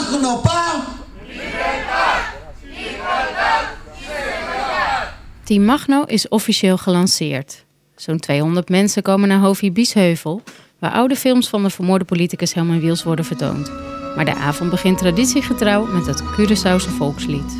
Magno, pa! Team Magno is officieel gelanceerd. Zo'n 200 mensen komen naar Hovie Biesheuvel, waar oude films van de vermoorde politicus Helmin Wiels worden vertoond. Maar de avond begint traditiegetrouw met het Curaçaose volkslied.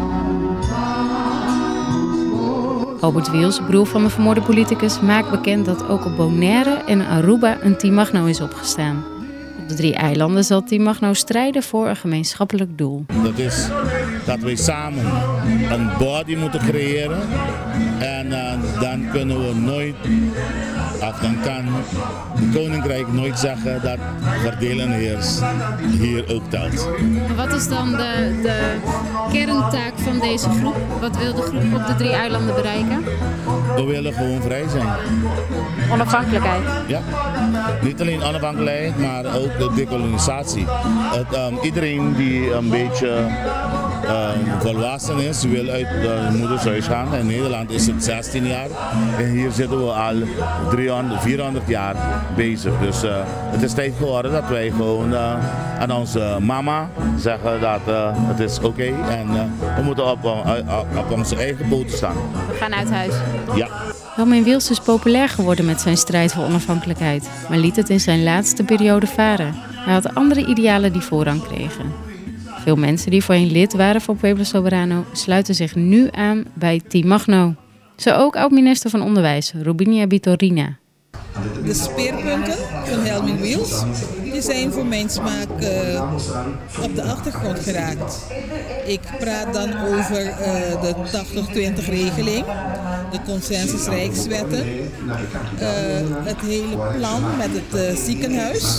Robert Wiels, broer van de vermoorde politicus, maakt bekend dat ook op Bonaire en Aruba een Team Magno is opgestaan. Op de 3 eilanden zal Team Magno strijden voor een gemeenschappelijk doel. Dat is dat wij samen een body moeten creëren en dan kunnen we nooit, of dan kan het koninkrijk nooit zeggen dat verdelen en heers hier ook telt. Wat is dan de kerntaak van deze groep? Wat wil de groep op de 3 eilanden bereiken? We willen gewoon vrij zijn. Onafhankelijkheid. Ja, niet alleen onafhankelijkheid, maar ook de dekolonisatie. Iedereen die een beetje volwassen is, wil uit het moedershuis gaan. In Nederland is het 16 jaar en hier zitten we al 400 jaar bezig. Dus het is tijd geworden dat wij gewoon aan onze mama zeggen dat het is oké en we moeten op onze eigen poten staan. We gaan uit huis. Ja. Helmin Wiels is populair geworden met zijn strijd voor onafhankelijkheid, maar liet het in zijn laatste periode varen. Hij had andere idealen die voorrang kregen. Veel mensen die voorheen lid waren van Pueblo Soberano sluiten zich nu aan bij Team Magno. Zo ook oud-minister van Onderwijs, Robinia Bitorina. De speerpunten van Helmin Wiels die zijn voor mijn smaak op de achtergrond geraakt. Ik praat dan over de 80-20 regeling, de consensusrijkswetten, het hele plan met het ziekenhuis.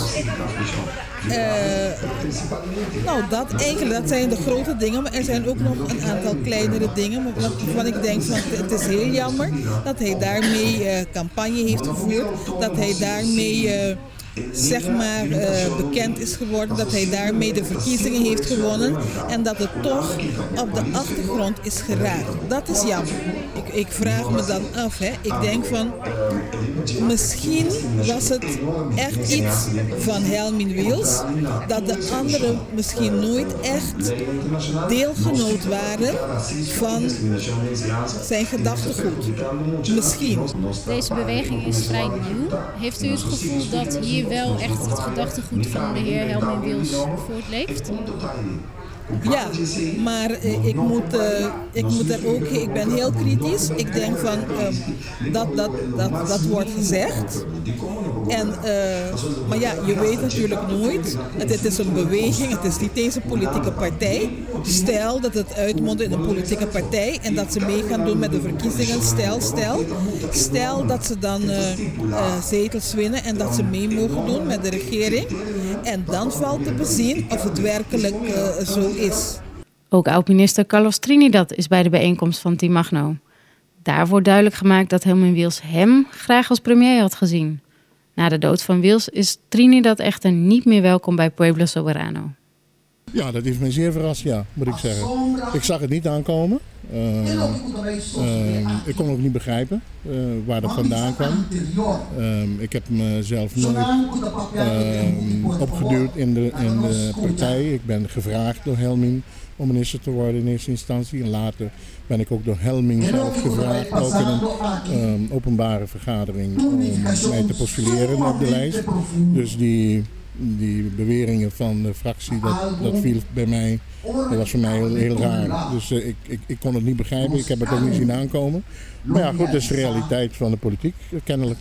Dat zijn de grote dingen, maar er zijn ook nog een aantal kleinere dingen waarvan ik denk van het is heel jammer dat hij daarmee campagne heeft gevoerd, dat hij daarmee bekend is geworden, dat hij daarmee de verkiezingen heeft gewonnen en dat het toch op de achtergrond is geraakt. Dat is jammer. Ik vraag me dan af, ik denk van misschien was het echt iets van Helmin Wiels dat de anderen misschien nooit echt deelgenoot waren van zijn gedachtegoed. Misschien. Deze beweging is vrij nieuw. Heeft u het gevoel dat hier wel echt het gedachtegoed van de heer Helmin Wiels voortleeft? Ja, maar ik ben heel kritisch. Ik denk van dat wordt gezegd. Maar ja, je weet natuurlijk nooit. Het is een beweging, het is niet eens een politieke partij. Stel dat het uitmondt in een politieke partij en dat ze mee gaan doen met de verkiezingen. Stel dat ze dan zetels winnen en dat ze mee mogen doen met de regering. En dan valt te bezien of het werkelijk zo is. Ook oud-minister Carlos Trinidad is bij de bijeenkomst van Team Magno. Daar wordt duidelijk gemaakt dat Helmin Wiels hem graag als premier had gezien. Na de dood van Wiels is Trinidad echter niet meer welkom bij Pueblo Soberano. Ja, dat heeft mij zeer verrast, ja, moet ik zeggen. Ik zag het niet aankomen. Ik kon ook niet begrijpen waar dat vandaan kwam. Ik heb mezelf nooit opgeduwd in de partij. Ik ben gevraagd door Helmin om minister te worden in eerste instantie. En later ben ik ook door Helmin zelf gevraagd, ook in een openbare vergadering, om mij te postuleren op de lijst. Dus die beweringen van de fractie, dat viel bij mij, dat was voor mij heel raar. Dus ik kon het niet begrijpen, ik heb het ook niet zien aankomen. Maar ja, goed, dat is de realiteit van de politiek, kennelijk.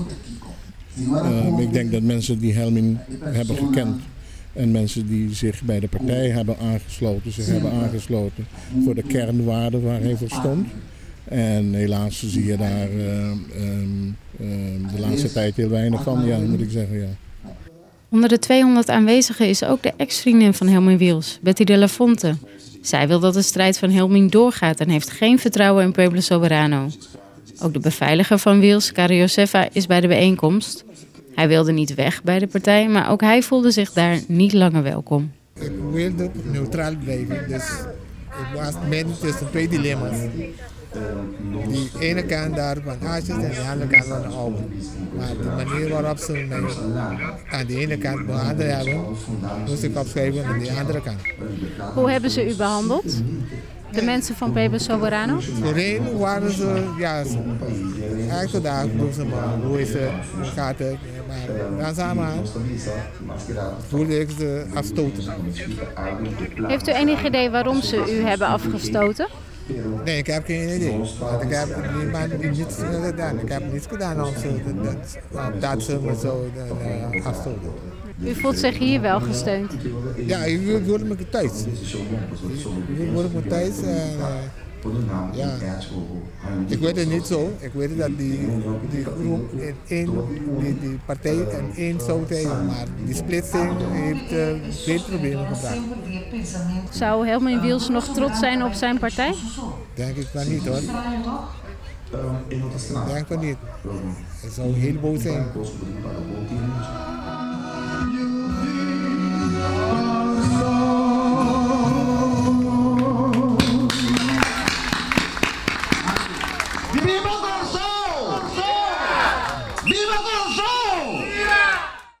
Ik denk dat mensen die Helmin hebben gekend en mensen die zich bij de partij hebben aangesloten voor de kernwaarden waar hij voor stond. En helaas zie je daar de laatste tijd heel weinig van, ja, moet ik zeggen, ja. Onder de 200 aanwezigen is ook de ex-vriendin van Helmin Wiels, Betty de la Fonte. Zij wil dat de strijd van Helmin doorgaat en heeft geen vertrouwen in Pueblo Soberano. Ook de beveiliger van Wiels, Caro Josefa, is bij de bijeenkomst. Hij wilde niet weg bij de partij, maar ook hij voelde zich daar niet langer welkom. Ik wilde neutraal blijven, dus ik was midden tussen 2 dilemma's. die ene kant daar van Asjes en de andere kant van de oude. Maar de manier waarop ze mij aan de ene kant behandeld hebben, moest ik opschrijven aan de andere kant. Hoe hebben ze u behandeld? De mensen van Pueblo Soberano? Voorheen waren ze, ja, elke dag doen ze maar, hoe is het, hoe gaat het. Maar langzamerhand voelde ik ze afstoten. Heeft u enig idee waarom ze u hebben afgestoten? Nee, ik heb geen idee. Want ik heb niets gedaan. Ik heb niets gedaan om dat ze me zo afstoten. U voelt zich hier wel gesteund? Ja, ik voel me thuis. Ik voel me thuis. Ja. Ik weet het niet zo. Ik weet dat die groep die partij in één zou zijn, maar die splitsing heeft veel problemen gebracht. Zou Helmin Wiels nog trots zijn op zijn partij? Denk ik maar niet hoor. Denk maar niet. Hij zou heel boos zijn.